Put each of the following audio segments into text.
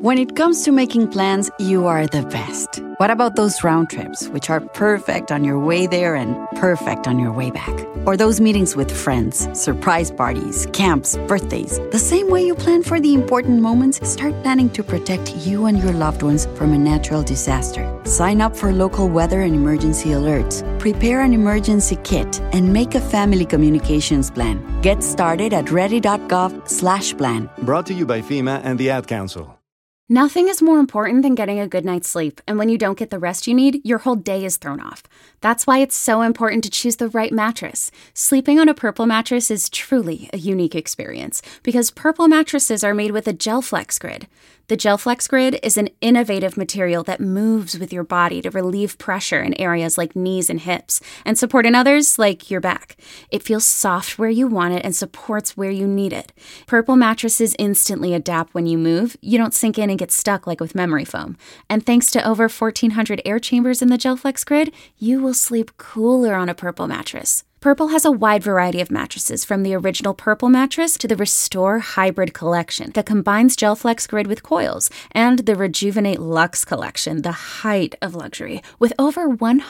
When it comes to making plans, you are the best. What about those round trips, which are perfect on your way there and perfect on your way back? Or those meetings with friends, surprise parties, camps, birthdays. The same way you plan for the important moments, start planning to protect you and your loved ones from a natural disaster. Sign up for local weather and emergency alerts. Prepare an emergency kit and make a family communications plan. Get started at ready.gov/plan. Brought to you by FEMA and the Ad Council. Nothing is more important than getting a good night's sleep, and when you don't get the rest you need, your whole day is thrown off. That's why it's so important to choose the right mattress. Sleeping on a Purple mattress is truly a unique experience because Purple mattresses are made with a GelFlex Grid. The GelFlex Grid is an innovative material that moves with your body to relieve pressure in areas like knees and hips and support in others like your back. It feels soft where you want it and supports where you need it. Purple mattresses instantly adapt when you move. You don't sink in and get stuck like with memory foam. And thanks to over 1,400 air chambers in the GelFlex Grid, you will sleep cooler on a Purple mattress. Purple has a wide variety of mattresses, from the original Purple mattress to the Restore Hybrid collection that combines GelFlex Grid with coils, and the Rejuvenate Luxe collection, the height of luxury, with over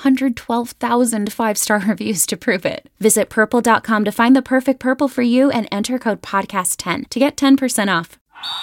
112,000 five-star reviews to prove it. Visit Purple.com to find the perfect Purple for you and enter code PODCAST10 to get 10% off.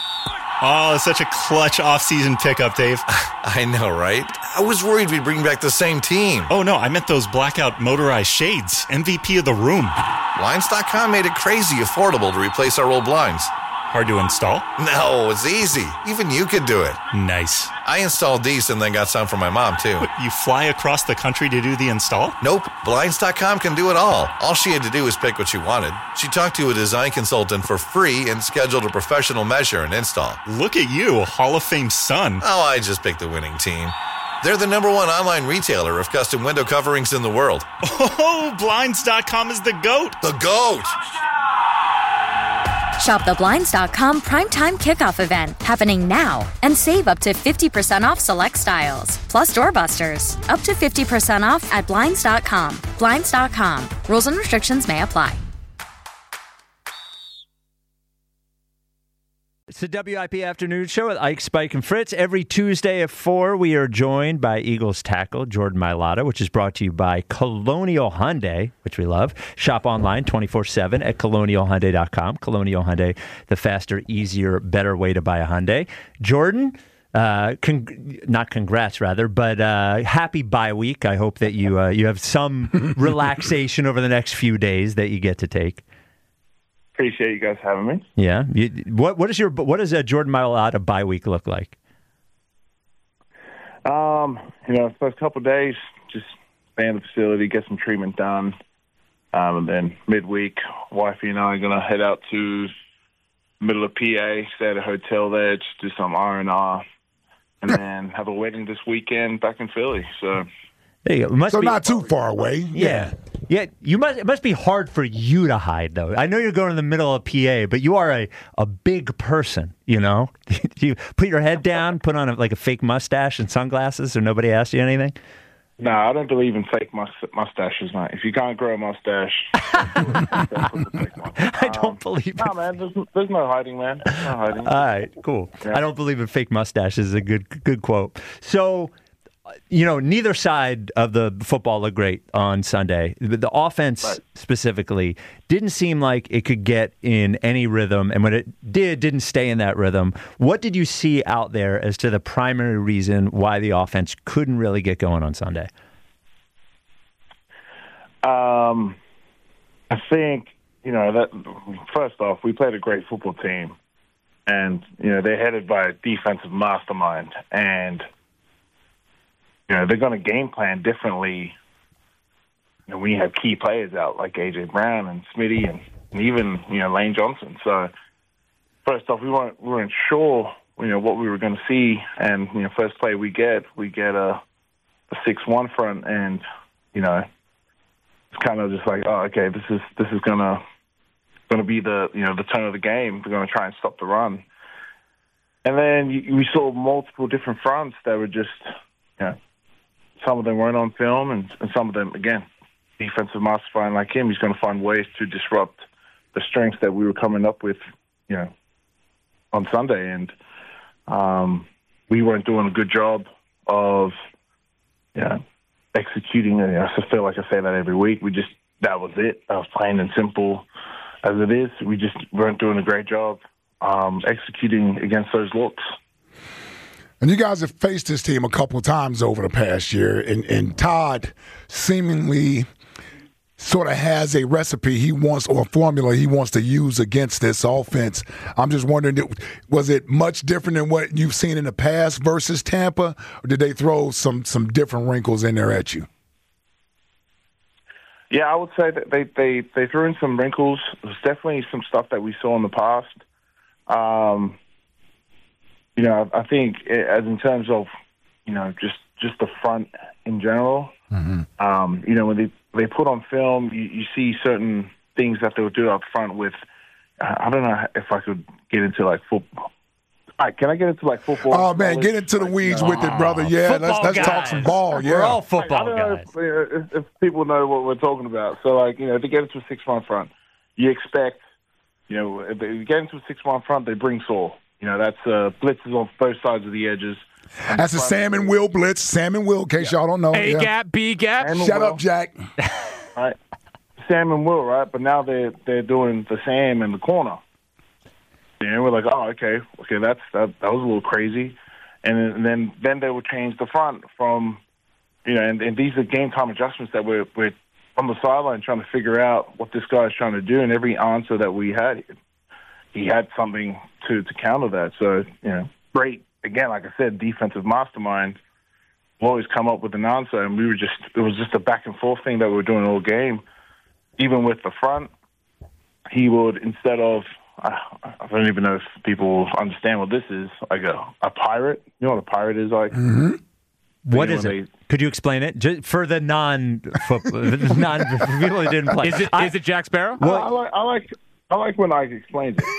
Oh, such a clutch off-season pickup, Dave. I know, right? I was worried we'd bring back the same team. Oh, no, I meant those blackout motorized shades. MVP of the room. Blinds.com made it crazy affordable to replace our old blinds. Hard to install? No, it's easy. Even you could do it. Nice. I installed these and then got some for my mom, too. What, you fly across the country to do the install? Nope. Blinds.com can do it all. All she had to do was pick what she wanted. She talked to a design consultant for free and scheduled a professional measure and install. Look at you, a Hall of Fame son. Oh, I just picked the winning team. They're the #1 online retailer of custom window coverings in the world. Oh, Blinds.com is the GOAT. The GOAT! Shop the Blinds.com Primetime Kickoff event happening now and save up to 50% off select styles. Plus doorbusters. Up to 50% off at Blinds.com. Blinds.com. Rules and restrictions may apply. It's the WIP Afternoon Show with Ike, Spike, and Fritz. Every Tuesday at 4, we are joined by Eagles tackle Jordan Mailata, which is brought to you by Colonial Hyundai, which we love. Shop online 24/7 at colonialhyundai.com. Colonial Hyundai, the faster, easier, better way to buy a Hyundai. Jordan, not congrats, rather, but happy bye week. I hope that you have some relaxation over the next few days that you get to take. Appreciate you guys having me. Yeah. What does a Jordan Mailata bye week look like? First couple of days, just stay in the facility, get some treatment done, and then midweek, wifey and I are gonna head out to middle of PA, stay at a hotel there, just do some R&R, and then have a wedding this weekend back in Philly. So. There you go. So not too far away. Yeah. It must be hard for you to hide, though. I know you're going in the middle of PA, but you are a big person, you know? You put your head down, put on a fake mustache and sunglasses so nobody asks you anything? No, I don't believe in fake mustaches, mate. If you can't grow a mustache, I don't believe it. No, man, there's no hiding, man. No hiding. All right, cool. Yeah. I don't believe in fake mustaches is a good quote. So, neither side of the football looked great on Sunday. The offense specifically didn't seem like it could get in any rhythm, and when it didn't stay in that rhythm. What did you see out there as to the primary reason why the offense couldn't really get going on Sunday? I think, that first off, we played a great football team, and, they're headed by a defensive mastermind, and they're going to game plan differently when you have key players out like A.J. Brown and Smitty and even, Lane Johnson. So, first off, we weren't sure, what we were going to see. And, first play we get a 6-1 front, and, it's kind of just like, oh, okay, this is going to be the tone of the game. We're going to try and stop the run. And then we saw multiple different fronts that were just, some of them weren't on film, and some of them, again, defensive mastermind like him, he's going to find ways to disrupt the strengths that we were coming up with, on Sunday. And we weren't doing a good job of executing. And I feel like I say that every week. That was it. That was plain and simple as it is. We just weren't doing a great job executing against those looks. And you guys have faced this team a couple of times over the past year, and Todd seemingly sort of has a recipe he wants or a formula he wants to use against this offense. I'm just wondering, was it much different than what you've seen in the past versus Tampa, or did they throw some different wrinkles in there at you? Yeah, I would say that they threw in some wrinkles. There's definitely some stuff that we saw in the past. I think as in terms of, just the front in general, when they put on film, you see certain things that they'll do up front with, I don't know if I could get into like football. Can I get into like football? Oh, man, get into the weeds with it, brother. Yeah, let's talk some ball. Yeah. We're all football guys. guys. I don't know if people know what we're talking about. So, to get into a 6-1 front, you expect, if they get into a 6-1 front, they bring Saul. That's blitzes on both sides of the edges. That's a Sam and Will blitz. Sam and Will, in case y'all don't know. A gap, B gap. Shut up, Jack. All right. Sam and Will, right? But now they're doing the Sam in the corner. And we're like, oh, okay, that was a little crazy. And then they would change the front from, and these are game time adjustments that we're on the sideline trying to figure out what this guy's trying to do. And every answer that we had, he had something to counter that. So, great. Again, like I said, defensive mastermind will always come up with an answer. And it was just a back and forth thing that we were doing all game. Even with the front, he would, instead of, I don't even know if people understand what this is, like a pirate. You know what a pirate is like? Mm-hmm. What is it? Could you explain it? Just for the non-people who didn't play. Is it Jack Sparrow? I like when Ike explains it.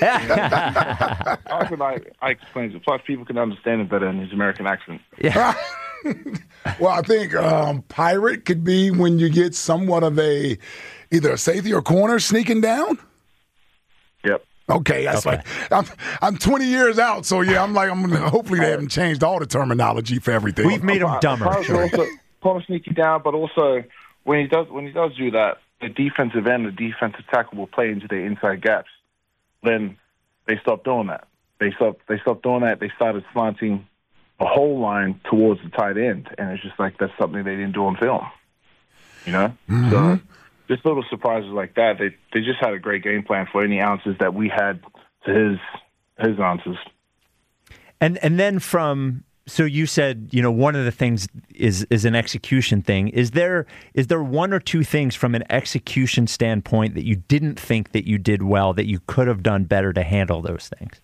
I like when Ike explains it. Plus, people can understand it better in his American accent. Yeah. Well, I think pirate could be when you get somewhat of either a safety or corner sneaking down. Yep. Okay, that's like I'm 20 years out, so yeah, hopefully they haven't changed all the terminology for everything. We've made them dumber. Sure. Also, corner sneaking down, but also when he does do that, the defensive end, the defensive tackle will play into their inside gaps. Then they stopped doing that. They stopped doing that. They started slanting a whole line towards the tight end, and it's just like that's something they didn't do on film. Mm-hmm. So just little surprises like that. They just had a great game plan for any answers that we had to his answers. And then so you said, one of the things is an execution thing. Is there one or two things from an execution standpoint that you didn't think that you did well that you could have done better to handle those things?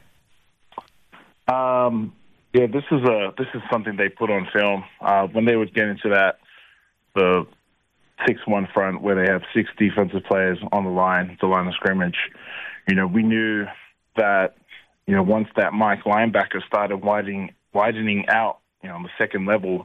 Yeah, this is something they put on film when they would get into the 6-1 front where they have 6 defensive players on the line of scrimmage. We knew that once that Mike linebacker started widening out, on the second level,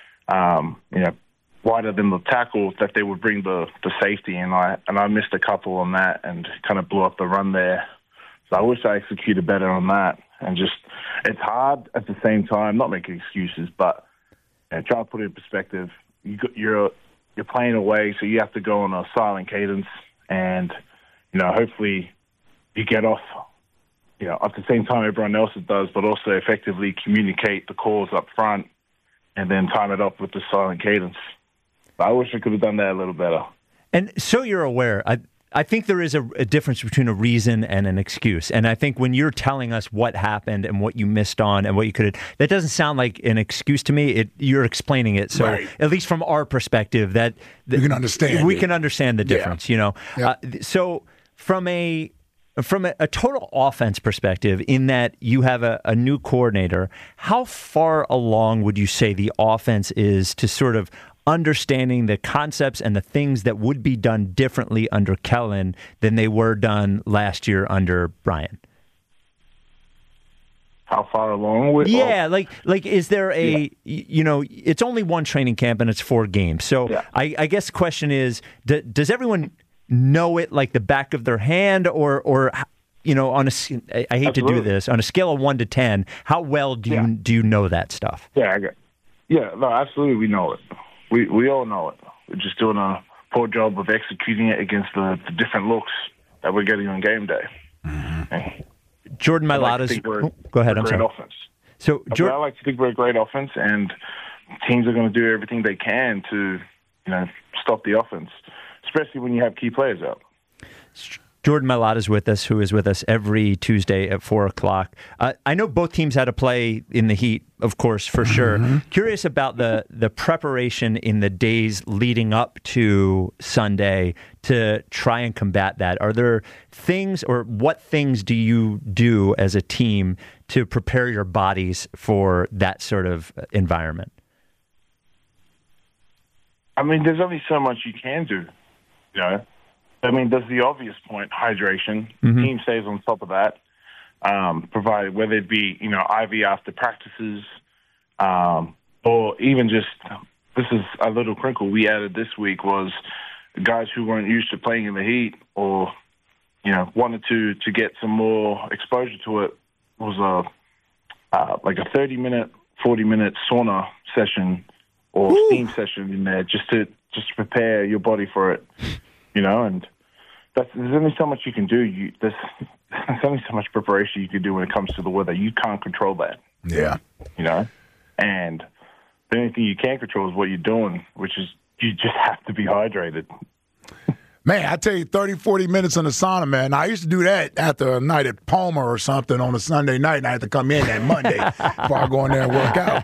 wider than the tackle, that they would bring the safety in. I missed a couple on that and kind of blew up the run there. So I wish I executed better on that. And just, it's hard at the same time, not making excuses, but trying to put it in perspective. You're playing away, so you have to go on a silent cadence, and hopefully you get off. At the same time everyone else does, but also effectively communicate the calls up front and then time it up with the silent cadence. But I wish I could have done that a little better. And so you're aware, I think there is a difference between a reason and an excuse. And I think when you're telling us what happened and what you missed on and what you could have, that doesn't sound like an excuse to me. You're explaining it. So right. At least from our perspective, that you can understand. We can understand the difference, Yeah. So from a total offense perspective, in that you have a new coordinator, how far along would you say the offense is to sort of understanding the concepts and the things that would be done differently under Kellen than they were done last year under Brian? How far along? Yeah, like is there it's only one training camp and it's 4 games. So yeah. I guess the question is, does everyone know it like the back of their hand, or on I hate to do this, on a scale of 1 to 10, how well do you know that stuff? No, absolutely, we know it. We all know it. We're just doing a poor job of executing it against the different looks that we're getting on game day. Mm-hmm. Jordan Mailata's. Go ahead. I'm sorry. Offense. So I like to think we're a great offense, and teams are going to do everything they can to, stop the offense, especially when you have key players out. Jordan Mailata's with us, who is with us every Tuesday at 4:00. I know both teams had to play in the heat, of course, for sure. Curious about the preparation in the days leading up to Sunday to try and combat that. Are there things, or what things do you do as a team to prepare your bodies for that sort of environment? I mean, there's only so much you can do, there's the obvious point, hydration. The team stays on top of that, provided whether it be, IV after practices, or even just, this is a little crinkle we added this week, was guys who weren't used to playing in the heat or, wanted to get some more exposure to it, was like a 30-minute, 40-minute sauna session or steam session in there just to prepare your body for it. And there's only so much you can do. There's only so much preparation you can do when it comes to the weather. You can't control that. Yeah. And the only thing you can control is what you're doing, which is you just have to be hydrated. Man, I tell you, 30, 40 minutes in the sauna, man. I used to do that after a night at Palmer or something on a Sunday night, and I had to come in that Monday before I go in there and work out.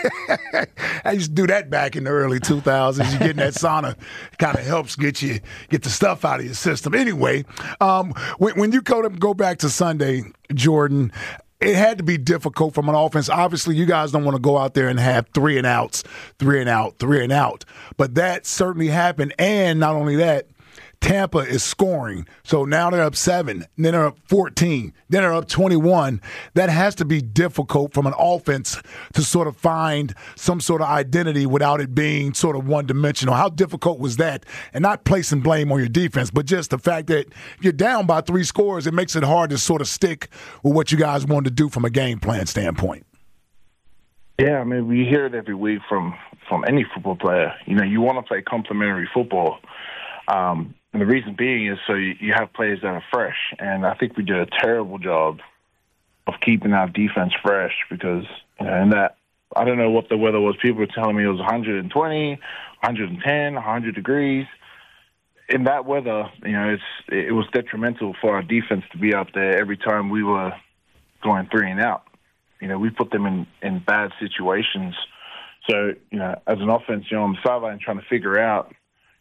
I used to do that back in the early 2000s. You get in that sauna, it kind of helps get the stuff out of your system. Anyway, when you go back to Sunday, Jordan, it had to be difficult from an offense. Obviously, you guys don't want to go out there and have 3 and outs, 3 and out, 3 and out. But that certainly happened, and not only that, Tampa is scoring. So now they're up 7, then they're up 14, then they're up 21. That has to be difficult from an offense to sort of find some sort of identity without it being sort of one-dimensional. How difficult was that? And not placing blame on your defense, but just the fact that you're down by 3 scores, it makes it hard to sort of stick with what you guys wanted to do from a game plan standpoint. Yeah, I mean, we hear it every week from any football player. You want to play complementary football. And the reason being is so you have players that are fresh. And I think we did a terrible job of keeping our defense fresh because, in that, I don't know what the weather was. People were telling me it was 120, 110, 100 degrees. In that weather, it was detrimental for our defense to be out there every time we were going 3 and out. We put them in bad situations. So, as an offense, on the sideline trying to figure out,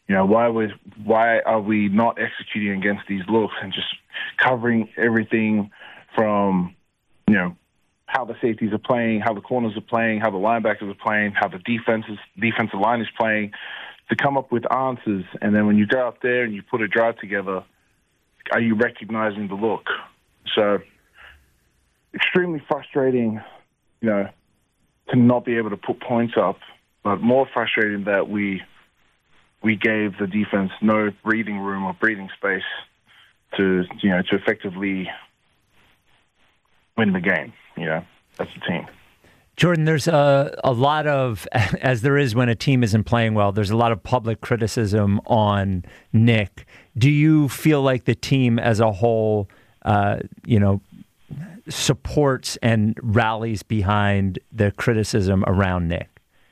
why are we not executing against these looks and just covering everything from, how the safeties are playing, how the corners are playing, how the linebackers are playing, how the defensive line is playing, to come up with answers. And then when you go out there and you put a drive together, are you recognizing the look? So extremely frustrating, to not be able to put points up, but more frustrating that we gave the defense no breathing room or breathing space to effectively win the game. That's the team. Jordan, there's a lot of, as there is when a team isn't playing well, there's a lot of public criticism on Nick. Do you feel like the team as a whole, supports and rallies behind the criticism around Nick?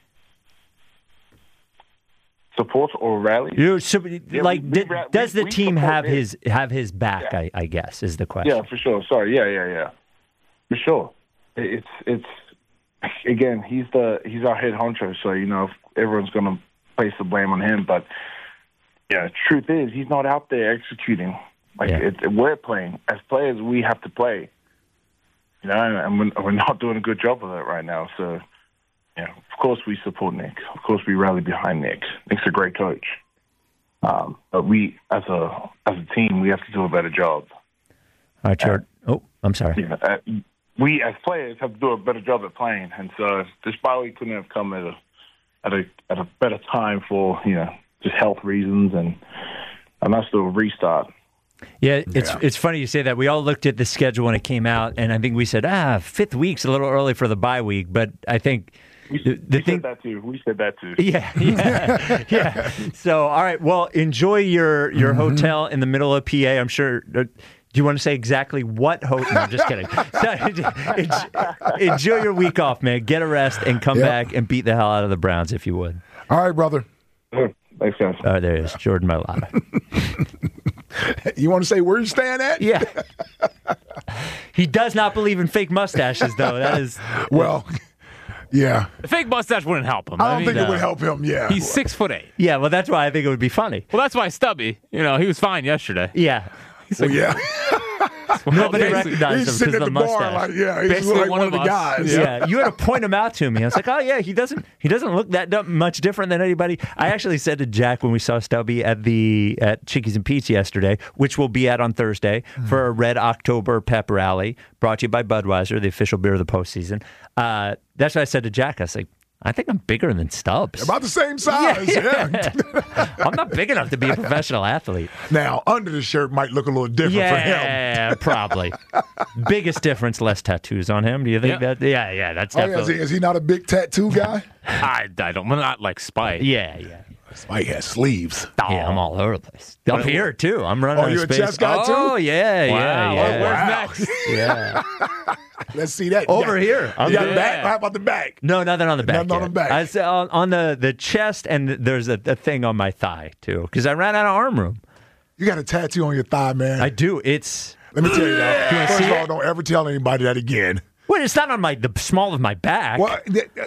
Support or rally? Does the team have his back? Yeah. I guess is the question. Yeah, for sure. Sorry, yeah, for sure. It's again, he's our head honcho, so everyone's going to place the blame on him. But truth is, he's not out there executing. We're playing as players. We have to play. And we're not doing a good job of it right now. So. Yeah, of course we support Nick. Of course we rally behind Nick. Nick's a great coach. But we, as a team, we have to do a better job. All right, Jordan. I'm sorry. We, as players, have to do a better job at playing. And so this bye week couldn't have come at a better time for, just health reasons and us to restart. Yeah, it's funny you say that. We all looked at the schedule when it came out, and I think we said, 5th week's a little early for the bye week. But I think we said that too. We said that too. Yeah. So, all right. Well, enjoy your hotel in the middle of PA. I'm sure. Do you want to say exactly what hotel? No, I'm just kidding. Enjoy your week off, man. Get a rest and come back and beat the hell out of the Browns if you would. All right, brother. Thanks, guys. Oh, there he is, Jordan Mailata. You want to say where you're staying at? Yeah. He does not believe in fake mustaches, though. That is well. Yeah. The fake mustache wouldn't help him. I don't think it would help him, yeah. He's 6'8". Yeah, well, that's why I think it would be funny. Well, that's why Stubby, he was fine yesterday. Yeah. Well, yeah. Nobody recognized he's him sitting because of at the the mustache. bar like, he's Basically like one of the us. guys. Yeah, you had to point him out to me. I was like, oh yeah, he doesn't look that much different than anybody. I actually said to Jack when we saw Stubby at Chickies and Pete's yesterday, which we'll be at on Thursday for a Red October Pep Rally, brought to you by Budweiser, the official beer of the postseason. That's what I said to Jack. I was like, I think I'm bigger than Stubbs. About the same size, yeah. I'm not big enough to be a professional athlete. Now, under the shirt might look a little different for him. Yeah, probably. Biggest difference, less tattoos on him. Do you think that? Yeah, that's definitely. Is he not a big tattoo guy? I don't. I'm not like Spike. Yeah. Spike has sleeves. Yeah, I'm all over the place. Up here, too. I'm running out of you're space. a chest guy, too? Oh, yeah. Where's next? Yeah. Let's see that. Over here. You got the back? How about the back? No, nothing on the back. Nothing on the back. I said on the chest, and there's a thing on my thigh, too, because I ran out of arm room. You got a tattoo on your thigh, man. I do. Let me tell you that. First of all, it? don't ever tell anybody that again. Well, it's not on the small of my back. Well,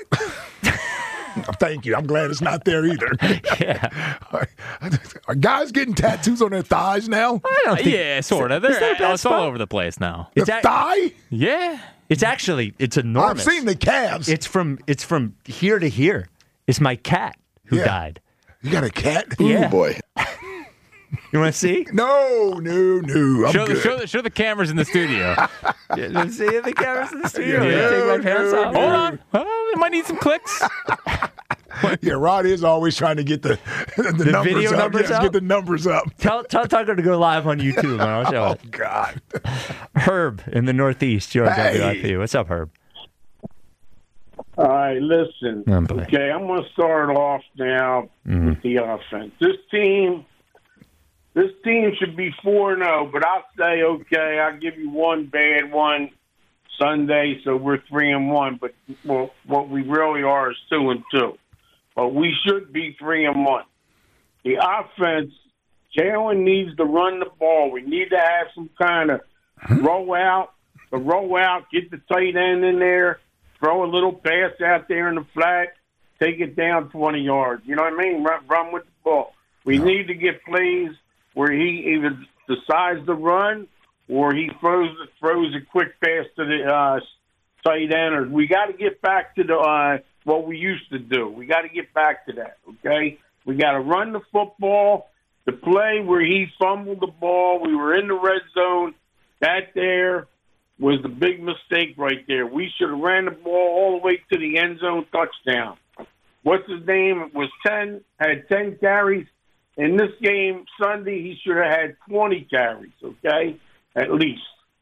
thank you. I'm glad it's not there either. Yeah. Are guys getting tattoos on their thighs now? I don't think. Yeah, sort of. It's all over the place now. The thigh? Yeah. It's enormous. I've seen the calves. It's from here to here. It's my cat who died. You got a cat? Yeah. Ooh, boy. You want to see? No. I'm good. Show the cameras in the studio. Let's see the cameras in the studio. Yeah. Take my pants off. Hold on. It might need some clicks. Yeah, Rod is always trying to get the numbers video up. numbers up? Get the numbers up. Tell Tucker to go live on YouTube, and I'll show it. Oh, God. Herb in the Northeast, you're on WIP. What's up, Herb? All right, listen. boy. Okay, I'm going to start off now with the offense. This team should be 4-0, but I'll say, okay, I'll give you one bad one Sunday, so we're 3-1. But what we really are is 2-2. But we should be 3-1. The offense, Jalen needs to run the ball. We need to have some kind of roll out, get the tight end in there, throw a little pass out there in the flat, take it down 20 yards. You know what I mean? Run with the ball. We need to get plays where he either decides to run or he throws a quick pass to the tight end. Or we got to get back to the what we used to do. We got to get back to that, okay? We got to run the football. The play where he fumbled the ball, we were in the red zone. That there was the big mistake right there. We should have ran the ball all the way to the end zone touchdown. What's his name? Had 10 carries. In this game Sunday, he should have had 20 carries, okay? At least.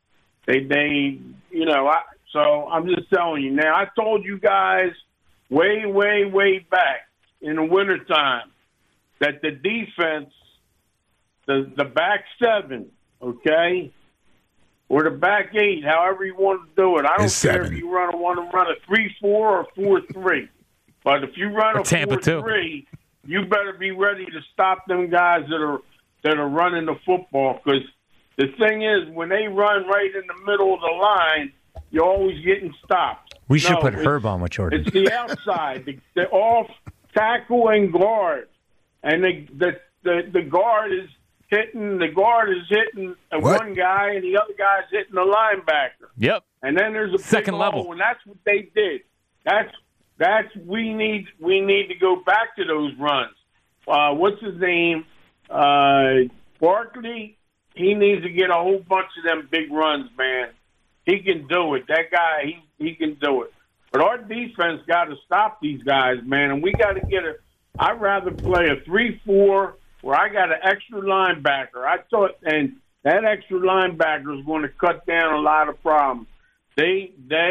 So I'm just telling you. Now, I told you guys way back in the wintertime that the defense, the back seven, okay, or the back eight, however you want to do it. I don't care if you want to run a 3-4 or 4-3. But if you run a 4-3, you better be ready to stop them guys that are running the football. Because the thing is, when they run right in the middle of the line, you're always getting stopped. We should put Herb on with Jordan. It's the outside, the off tackle and guard, and the guard is hitting. The guard is hitting one guy, and the other guy's hitting the linebacker. Yep. And then there's a second level, and that's what they did. We need to go back to those runs. What's his name? Barkley. He needs to get a whole bunch of them big runs, man. He can do it. That guy, he can do it. But our defense got to stop these guys, man. And we got to get I'd rather play a 3-4 where I got an extra linebacker. I thought, and that extra linebacker is going to cut down a lot of problems. This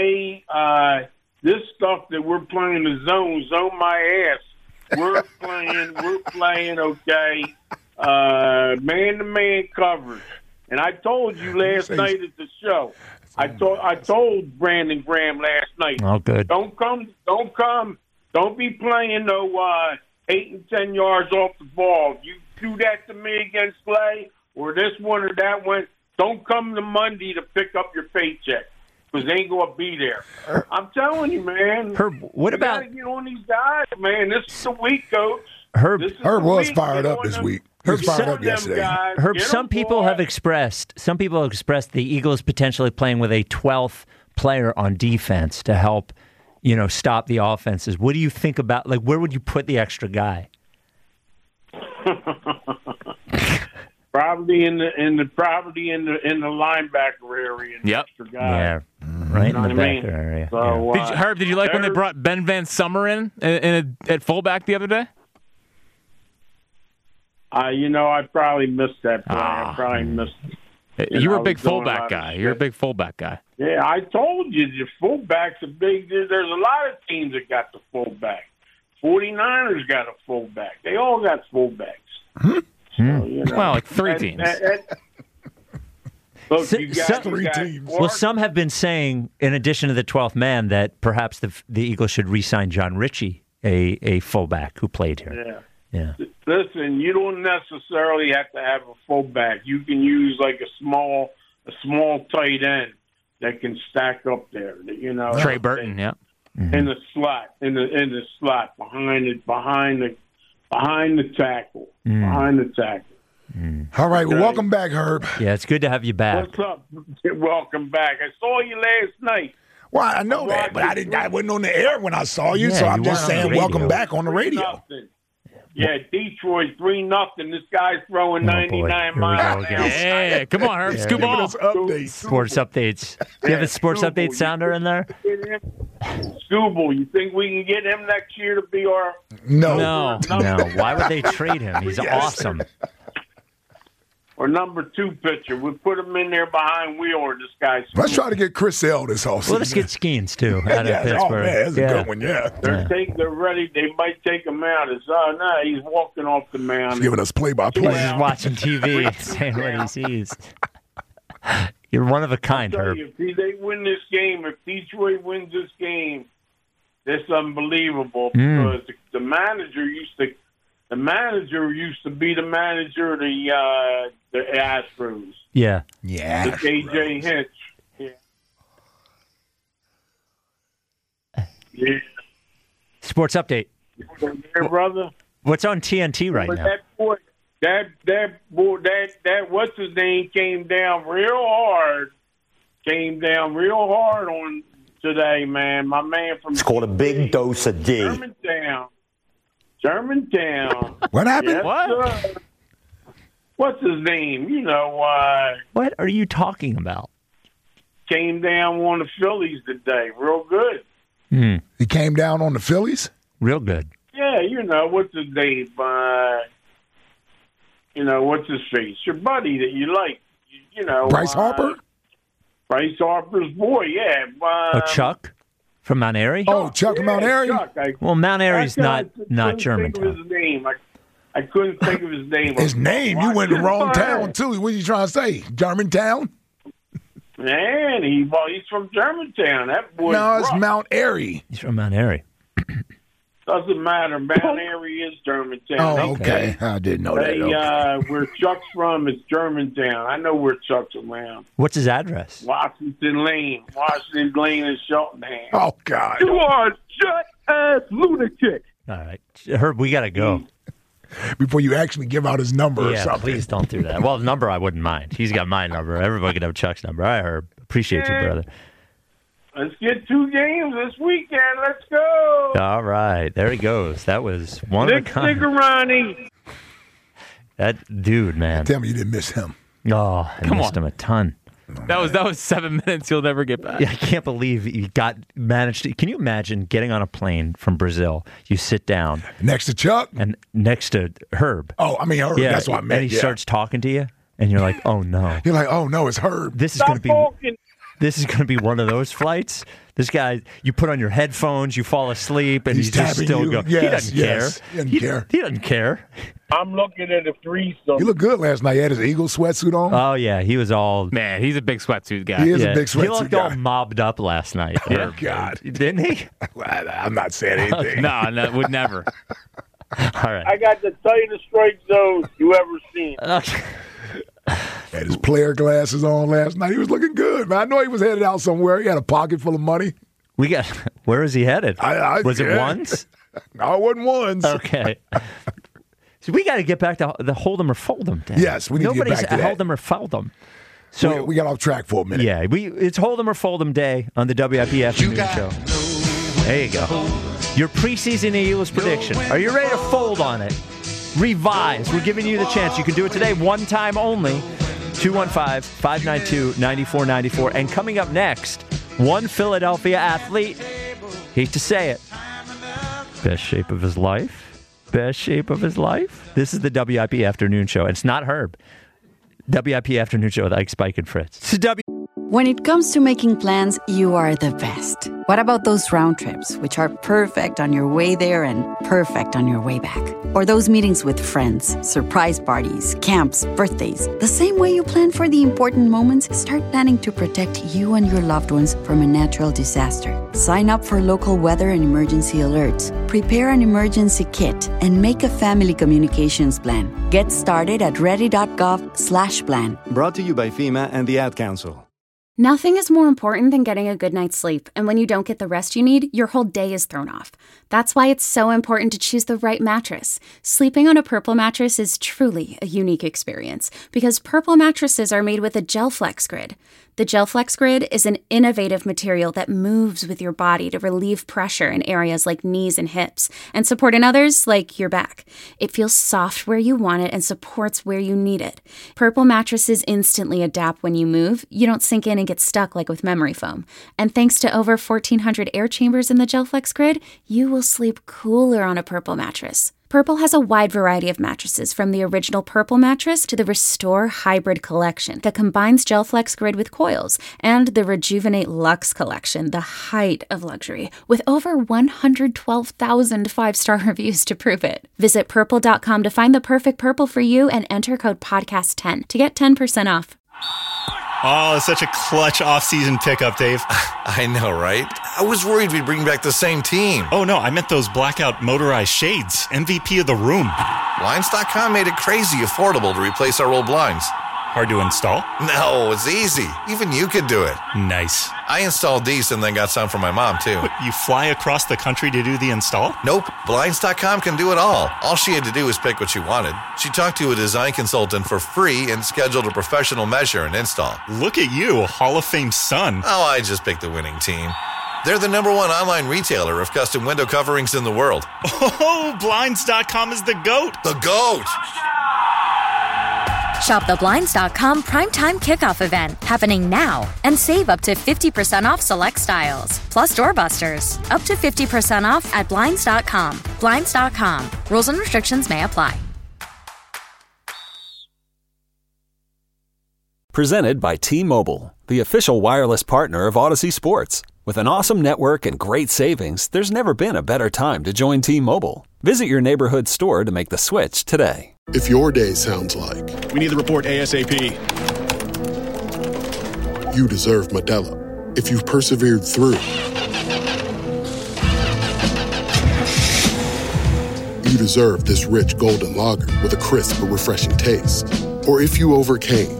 stuff that we're playing the zone my ass. We're playing okay, man-to-man coverage. And I told you last night at the show. I told Brandon Graham last night. Oh, good. Don't come. Don't be playing no 8 and 10 yards off the ball. You do that to me against Clay or this one or that one. Don't come to Monday to pick up your paycheck because they ain't going to be there. I'm telling you, man. Herb, what you about? Gotta get on these guys, man. This is the week, coach. Herb was fired up this week. He was fired up yesterday. Herb, some people have expressed the Eagles potentially playing with a 12th player on defense to help, stop the offenses. What do you think about? Like, where would you put the extra guy? Probably in the linebacker area. Yep. Extra guy. Yeah, right in the back area. So, Herb, did you like when they brought Ben Van Summer in at fullback the other day? I probably missed that play. I probably missed it. You were a big fullback guy. You're a big fullback guy. Yeah, I told you the fullback's a big. There's a lot of teams that got the fullback. 49ers got a fullback. They all got fullbacks. So, well, like 3 teams. Look, you got 3 teams. Well, some have been saying, in addition to the 12th man, that perhaps the Eagles should re-sign John Ritchie, a fullback who played here. Yeah. Listen, you don't necessarily have to have a fullback. You can use like a small tight end that can stack up there. Trey Burton, yeah. In the slot, in the slot behind the tackle, behind the tackle. All right, well, welcome back, Herb. Yeah, it's good to have you back. What's up? Welcome back. I saw you last night. Well, I know that, but I wasn't on the air when I saw you, so I'm just saying welcome back on the radio. Yeah, Detroit 3-0. This guy's throwing 99 miles an hour. Yeah, come on, Herb. Scoop ball. Sports updates. Do you have a sports update sounder in there? Scooble, you think we can get him next year to be our... No. Why would they trade him? He's awesome. Or number 2 pitcher. We put him in there behind Wheeler. This guy's... Let's try to get Chris L this offseason. Well, let's get Skeens, too, out of Pittsburgh. Oh, man, that's a good one, yeah. They're ready. They might take him out. No, he's walking off the mound. He's giving us play-by-play. He's just watching TV and saying what he sees. You're one of a kind, Herb. If they win this game, if Detroit wins this game, it's unbelievable because the manager used to be the manager of the Astros. Yeah. The KJ Hinch. Yeah. Sports update. Hey, brother. What's on TNT right now? That what's his name came down real hard on today, man. My man from it's called a big dose of D. Germantown. What happened? Yes, what? What's his name? What are you talking about? Came down on the Phillies today. Real good. He came down on the Phillies? Real good. Yeah, what's his name? What's his face? Your buddy that you like. Bryce Harper? Bryce Harper's boy, yeah. Chuck from Mount Airy? Chuck from Mount Airy? Well, Mount Airy's not Germantown. I couldn't think of his name. His name? You went to the wrong town, too. What are you trying to say? Germantown? Man, he's from Germantown. That boy. No, it's Mount Airy. He's from Mount Airy. Doesn't matter. Mount Airy is Germantown. Oh, okay. I didn't know that. Where Chuck's from is Germantown. I know where Chuck's around. What's his address? Washington Lane in Cheltenham. Oh, God. You are just lunatic. All right. Herb, we got to go. Before you actually give out his number or something. Please don't do that. Well, the number I wouldn't mind. He's got my number. Everybody can have Chuck's number. All right, Herb. Appreciate you, brother. Let's get 2 games this weekend. Let's go. All right. There he goes. That was one of a kind. Nick That dude, man. Tell me you didn't miss him. Oh, I missed him a ton. That was 7 minutes you'll never get back. Yeah, I can't believe you managed to. Can you imagine getting on a plane from Brazil? You sit down next to Chuck and next to Herb. Oh, I mean Herb. Yeah, that's what I meant. And he starts talking to you. and you're like, oh no. You're like, oh no, it's Herb. This is going to be one of those flights. This guy, you put on your headphones, you fall asleep, and he's just still going. Yes, he doesn't care. He doesn't care. He doesn't care. I'm looking at a threesome. He looked good last night. He had his Eagles sweatsuit on. Oh, yeah. He was all... Man, he's a big sweatsuit guy. He is a big sweatsuit guy. He looked all mobbed up last night. Oh, God. Didn't he? I'm not saying anything. No, would never. All right. I got the tightest strike zone you ever seen. Okay. Had his player glasses on last night. He was looking good, man. I know he was headed out somewhere. He had a pocket full of money. Where is he headed? Was it ones? No, it wasn't ones. Okay. So we got to get back to the hold 'em or fold 'em. Dan. Yes, we need to get back to that. Nobody's held 'em or fouled 'em. So we got off track for a minute. Yeah, it's hold 'em or fold 'em day on the WIP afternoon show. There you go. Your preseason Eagles prediction. Are you ready to fold on it? Revise. We're giving you the chance. You can do it today, one time only. 215-592-9494. And coming up next, one Philadelphia athlete. Hate to say it. Best shape of his life. Best shape of his life. This is the WIP afternoon show. It's not Herb. WIP afternoon show with Ike, Spike, and Fritz. When it comes to making plans, you are the best. What about those round trips, which are perfect on your way there and perfect on your way back? Or those meetings with friends, surprise parties, camps, birthdays. The same way you plan for the important moments, start planning to protect you and your loved ones from a natural disaster. Sign up for local weather and emergency alerts. Prepare an emergency kit and make a family communications plan. Get started at ready.gov/plan. Brought to you by FEMA and the Ad Council. Nothing is more important than getting a good night's sleep, and when you don't get the rest you need, your whole day is thrown off. That's why it's so important to choose the right mattress. Sleeping on a Purple mattress is truly a unique experience because Purple mattresses are made with a GelFlex Grid. The GelFlex Grid is an innovative material that moves with your body to relieve pressure in areas like knees and hips and support in others like your back. It feels soft where you want it and supports where you need it. Purple mattresses instantly adapt when you move. You don't sink in and get stuck like with memory foam. And thanks to over 1,400 air chambers in the GelFlex Grid, you will sleep cooler on a Purple mattress. Purple has a wide variety of mattresses, from the original Purple mattress to the Restore Hybrid collection that combines GelFlex Grid with coils, and the Rejuvenate Luxe collection, the height of luxury, with over 112,000 five-star reviews to prove it. Visit Purple.com to find the perfect Purple for you and enter code PODCAST10 to get 10% off. Oh, such a clutch off-season pickup, Dave. I know, right? I was worried we'd bring back the same team. Oh, no, I meant those blackout motorized shades. MVP of the room. Blinds.com made it crazy affordable to replace our old blinds. Hard to install? No, it's easy. Even you could do it. Nice. I installed these and then got some for my mom, too. What, you fly across the country to do the install? Nope. Blinds.com can do it all. All she had to do was pick what she wanted. She talked to a design consultant for free and scheduled a professional measure and install. Look at you, Hall of Fame son. Oh, I just picked the winning team. They're the #1 online retailer of custom window coverings in the world. Oh, Blinds.com is the GOAT. The GOAT! Shop the Blinds.com Primetime Kickoff event happening now and save up to 50% off select styles. Plus doorbusters. Up to 50% off at Blinds.com. Blinds.com. Rules and restrictions may apply. Presented by T-Mobile, the official wireless partner of Odyssey Sports. With an awesome network and great savings, there's never been a better time to join T-Mobile. Visit your neighborhood store to make the switch today. If your day sounds like, we need the report ASAP, you deserve Modelo. If you've persevered through, you deserve this rich golden lager with a crisp but refreshing taste. Or if you overcame,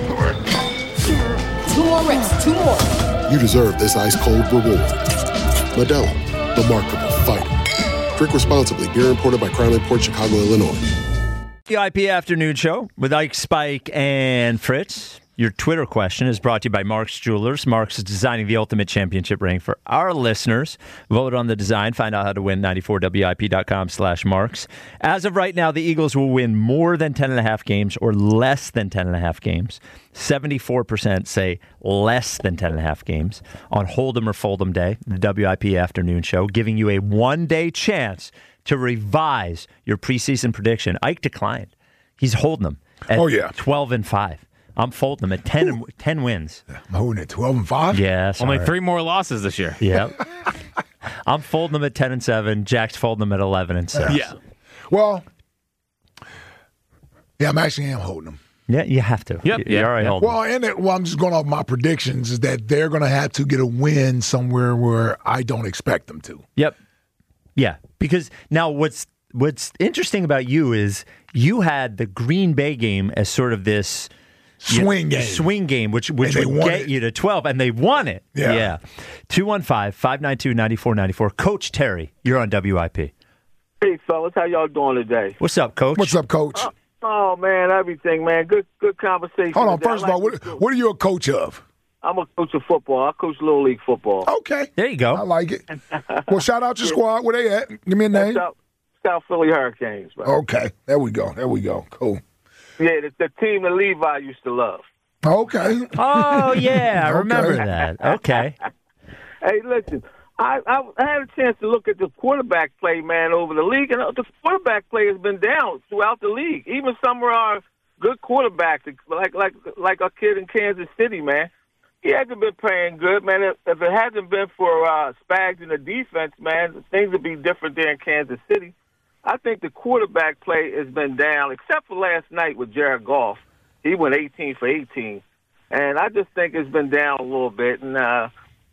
2 more reps, 2 more. You deserve this ice-cold reward. Modelo, the Remarkable Fighter. Drink responsibly. Beer imported by Crown Imports, Chicago, Illinois. WIP Afternoon Show with Ike, Spike, and Fritz. Your Twitter question is brought to you by Mark's Jewelers. Mark's is designing the ultimate championship ring for our listeners. Vote on the design. Find out how to win. 94WIP.com/Marks. As of right now, the Eagles will win more than 10.5 games or less than 10.5 games. 74% say less than 10.5 games on Hold 'em or Fold 'em Day, the WIP Afternoon Show, giving you a one-day chance to revise your preseason prediction. Ike declined. He's holding them. at Oh, yeah. 12-5. I'm folding them at 10 wins. I'm holding at 12-5? Yes. Only 3 more losses this year. Yep. I'm folding them at 10-7. Jack's folding them at 11-6. Yeah. Well, yeah, I'm actually holding them. Yeah, you have to. Yep. You're all right holding them. Well, I'm just going off my predictions is that they're going to have to get a win somewhere where I don't expect them to. Yep. Yeah, because now what's interesting about you is you had the Green Bay game as sort of this swing game, which would get you to 12, and they won it. Yeah. 215-592-9494. Coach Terry, you're on WIP. Hey, fellas, how y'all doing today? What's up, Coach? What's up, Coach? Oh man, everything, man. Good conversation. Hold on. today. First of all, what are you a coach of? I'm a coach of football. I coach Little League football. Okay. There you go. I like it. Well, shout out your squad. Where they at? Give me a name. South Philly Hurricanes, bro. Okay. There we go. Cool. Yeah, the team that Levi used to love. Okay. Oh, yeah. I remember that. Okay. Hey, listen, I had a chance to look at the quarterback play, man, over the league, and the quarterback play has been down throughout the league. Even some of our good quarterbacks, like our kid in Kansas City, man. He hasn't been playing good, man. If it hasn't been for Spags in the defense, man, things would be different there in Kansas City. I think the quarterback play has been down, except for last night with Jared Goff. He went 18 for 18. And I just think it's been down a little bit. And, I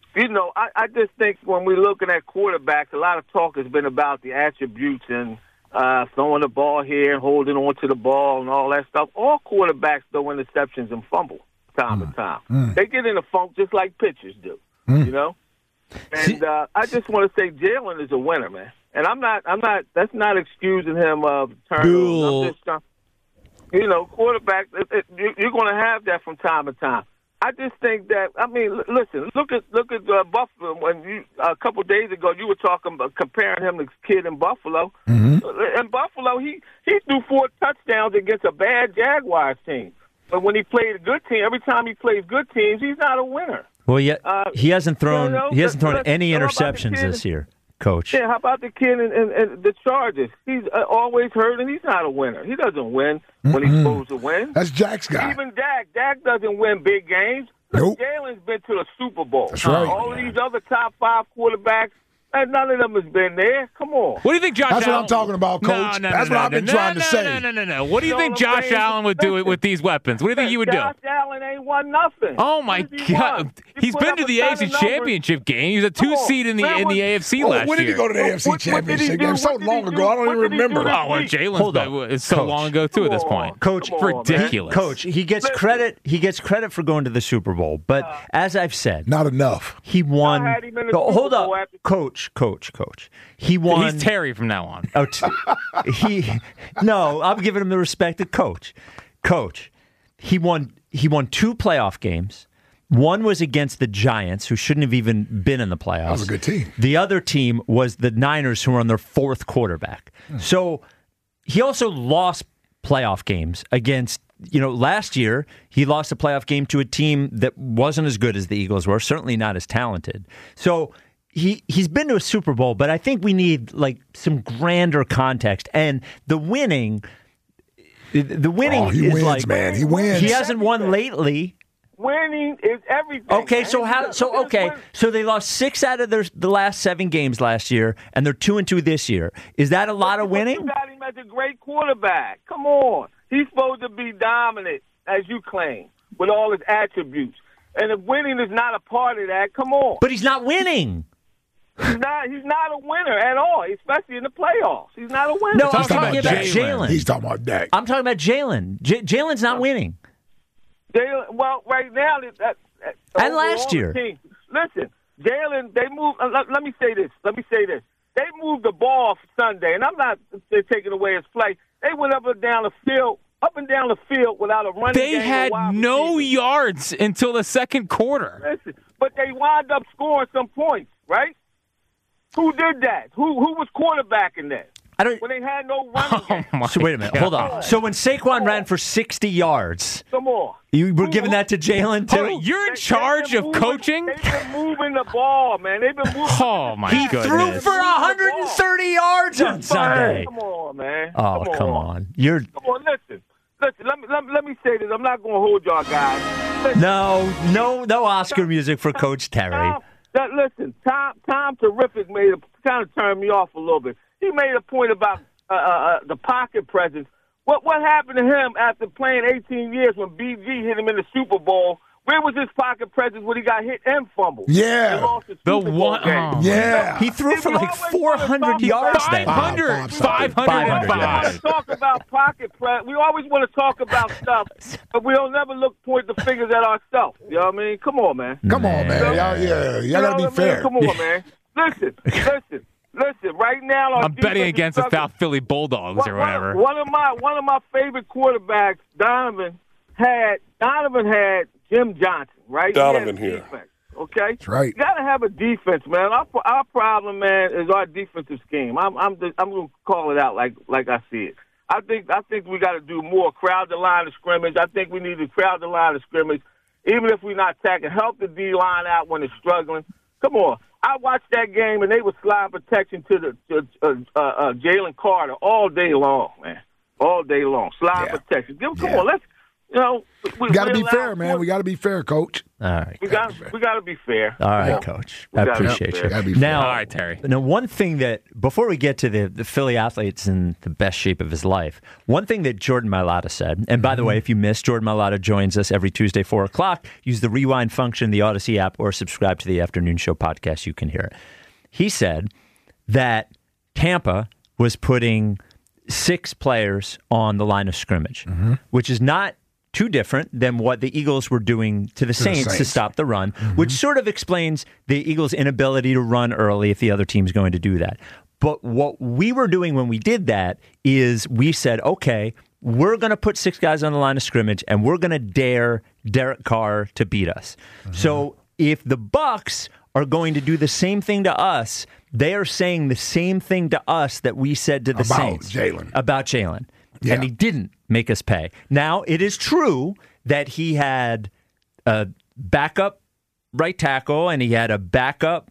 just think when we're looking at quarterbacks, a lot of talk has been about the attributes and throwing the ball here, holding on to the ball and all that stuff. All quarterbacks throw interceptions and fumble time to time. They get in a funk just like pitchers do, you know? And I just want to say Jalen is a winner, man. And I'm not. That's not excusing him of turnovers. I'm just trying. Quarterback. You're going to have that from time to time. I just think that. I mean, listen. Look at Buffalo. When a couple of days ago you were talking about comparing him to kid in Buffalo. Mm-hmm. In Buffalo, he threw 4 touchdowns against a bad Jaguars team. But when he played a good team, every time he plays good teams, he's not a winner. Well, yeah, he hasn't thrown any interceptions this year. Coach. Yeah, how about the kid in the Chargers? He's always hurt, and he's not a winner. He doesn't win when he's supposed to win. That's Jack's guy. Even Dak doesn't win big games. Nope. Jalen's been to the Super Bowl. That's right. All of these other top 5 quarterbacks, none of them has been there. Come on. What do you think Josh Allen... That's what I'm talking about, Coach. That's what I've been trying to say. No. What do you think Josh Allen would do with these weapons? What do you think he would do? Josh Allen ain't won nothing. Oh, my God. He's been to the AFC Championship game. He was a 2 seed in the AFC last year. When did he go to the AFC Championship game? So long ago, I don't even remember. Oh, well, Jalen's so long ago, too, at this point. Coach, ridiculous. Coach, he gets credit. He gets credit for going to the Super Bowl, but as I've said, not enough. He won. Hold up, Coach. He won. He's Terry from now on. No, I'm giving him the respect of Coach. Coach, he won 2 playoff games. One was against the Giants, who shouldn't have even been in the playoffs. That was a good team. The other team was the Niners, who were on their 4th quarterback. So he also lost playoff games against, last year he lost a playoff game to a team that wasn't as good as the Eagles were, certainly not as talented. So he's been to a Super Bowl, but I think we need some grander context. And the winning he is wins, man. He wins. He hasn't won lately. Winning is everything. Okay, man. So they lost 6 out of the last 7 games last year, and they're 2-2 this year. Is that a lot of winning? You got him as a great quarterback. Come on, he's supposed to be dominant, as you claim, with all his attributes. And if winning is not a part of that, come on. But he's not winning. He's not a winner at all, especially in the playoffs. He's not a winner. No, I'm talking about Jalen. He's talking about Dak. I'm talking about Jalen. Jalen's not winning. Well, right now, and last year. Listen, Jalen, they moved. Let me say this. They moved the ball Sunday, and I'm not taking away his play. They went up and down the field without a running game. They had no yards until the second quarter. Listen, but they wound up scoring some points, right? Who did that? Who was quarterbacking that? When they had no running game. So wait a minute, hold on. So when Saquon ran for 60 yards, some more. You were giving that to Jalen too? Oh, you're in charge of coaching? They've been moving the ball, man. They've been moving. Oh my goodness! He threw for 130 yards on Sunday. Come on, man. Oh, come on. Come on, listen. Listen, let me say this. I'm not going to hold y'all guys. Listen, No Oscar music for Coach Terry. Tom Terrific kind of turned me off a little bit. He made a point about the pocket presence. What happened to him after playing 18 years when BG hit him in the Super Bowl? Where was his pocket presence when he got hit and fumbled? Yeah. He lost the Super Bowl game. Yeah. He threw for like 400 yards then. 500. 505. We talk about pocket presence. We always want to talk about stuff, but we don't never point the fingers at ourselves. You know what I mean? Come on, man. Come on, man. Y'all got to be fair. Come on, man. Listen. Right now, I'm betting against the South Philly Bulldogs or whatever. One of my favorite quarterbacks, Donovan had Jim Johnson, right? Donovan here. Defense, okay, that's right. You got to have a defense, man. Our problem, man, is our defensive scheme. I'm going to call it out like I see it. I think we got to do more. Crowd the line of scrimmage. I think we need to crowd the line of scrimmage, even if we're not attacking. Help the D line out when they're struggling. Come on. I watched that game and they were slide protection to Jalen Carter all day long, man. All day long, slide protection. Come on, let's. We got to be fair, man. We got to be fair, Coach. All right. We got to be fair. All right, Coach. I appreciate you. Now, all right, Terry. Now, one thing that, before we get to the Philly athletes in the best shape of his life, one thing that Jordan Mailata said, and by the way, if you missed, Jordan Mailata joins us every Tuesday, 4 o'clock. Use the rewind function in the Odyssey app or subscribe to the Afternoon Show podcast. You can hear it. He said that Tampa was putting 6 players on the line of scrimmage, which is not too different than what the Eagles were doing to the Saints to stop the run, which sort of explains the Eagles' inability to run early if the other team's going to do that. But what we were doing when we did that is we said, okay, we're going to put 6 guys on the line of scrimmage and we're going to dare Derek Carr to beat us. So if the Bucs are going to do the same thing to us, they are saying the same thing to us that we said to the Saints. About Jalen. Yeah. And he didn't make us pay. Now, it is true that he had a backup right tackle and he had a backup.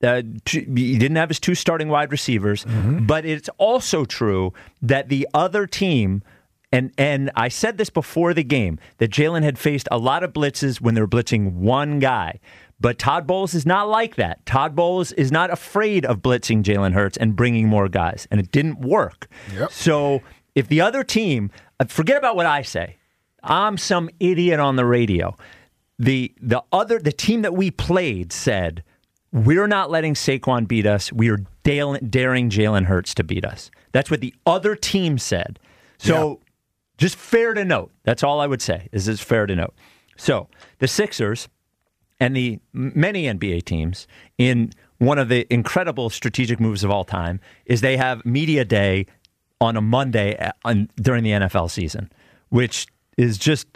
He didn't have his 2 starting wide receivers. But it's also true that the other team, and I said this before the game, that Jalen had faced a lot of blitzes when they were blitzing one guy. But Todd Bowles is not like that. Todd Bowles is not afraid of blitzing Jalen Hurts and bringing more guys. And it didn't work. So if the other team, forget about what I say. I'm some idiot on the radio. The team that we played said, we're not letting Saquon beat us. We are daring Jalen Hurts to beat us. That's what the other team said. So just fair to note. That's all I would say, is it's fair to note. So the Sixers and the many NBA teams, in one of the incredible strategic moves of all time, is they have media day on a Monday during the NFL season, which is just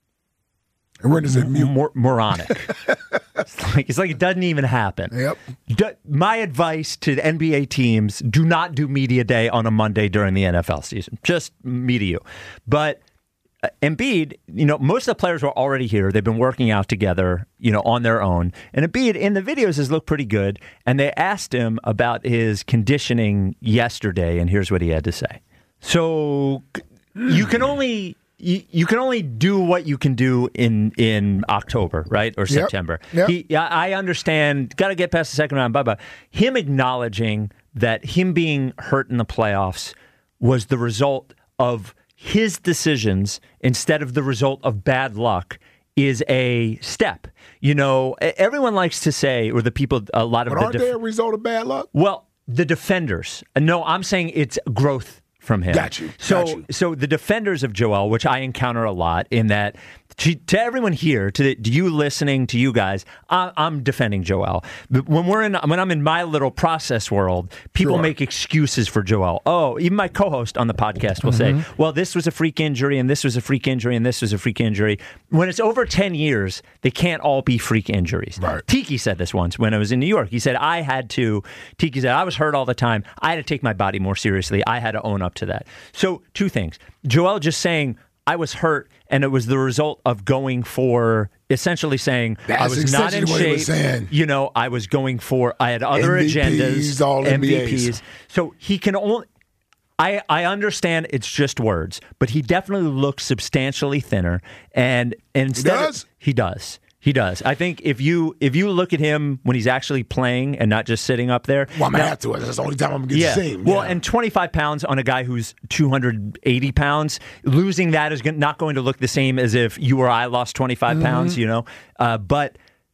moronic. It's like it doesn't even happen. My advice to the NBA teams, do not do media day on a Monday during the NFL season. Just me to you. But Embiid, most of the players were already here. They've been working out together, on their own. And Embiid, in the videos, has looked pretty good. And they asked him about his conditioning yesterday, and here's what he had to say. So you can only do what you can do in October, right, or September. I understand. Got to get past the second round. Him acknowledging that him being hurt in the playoffs was the result of his decisions instead of the result of bad luck is a step. Everyone likes to say, or the people, a lot of aren't they a result of bad luck? Well, the defenders. No, I'm saying it's growth from him. Got you. So the defenders of Joel, which I encounter a lot, in that to everyone here, to you listening, to you guys, I'm defending Joel. When I'm in my little process world, people make excuses for Joel. Oh, even my co-host on the podcast will say, well, this was a freak injury, and this was a freak injury, and this was a freak injury. When it's over 10 years, they can't all be freak injuries. Right. Tiki said this once when I was in New York. He said, I was hurt all the time. I had to take my body more seriously. I had to own up to that. So 2 things. Joel just saying, I was hurt, and it was the result of going for, essentially saying, I was not in shape. I was going for, I had other MVPs, agendas, all MVPs. So he can only, I understand it's just words, but he definitely looks substantially thinner. And instead he does. He does. I think if you look at him when he's actually playing and not just sitting up there. Well, I'm going to have to. That's the only time I'm going to get to see him. Well, and 25 pounds on a guy who's 280 pounds, losing that is not going to look the same as if you or I lost 25 pounds, But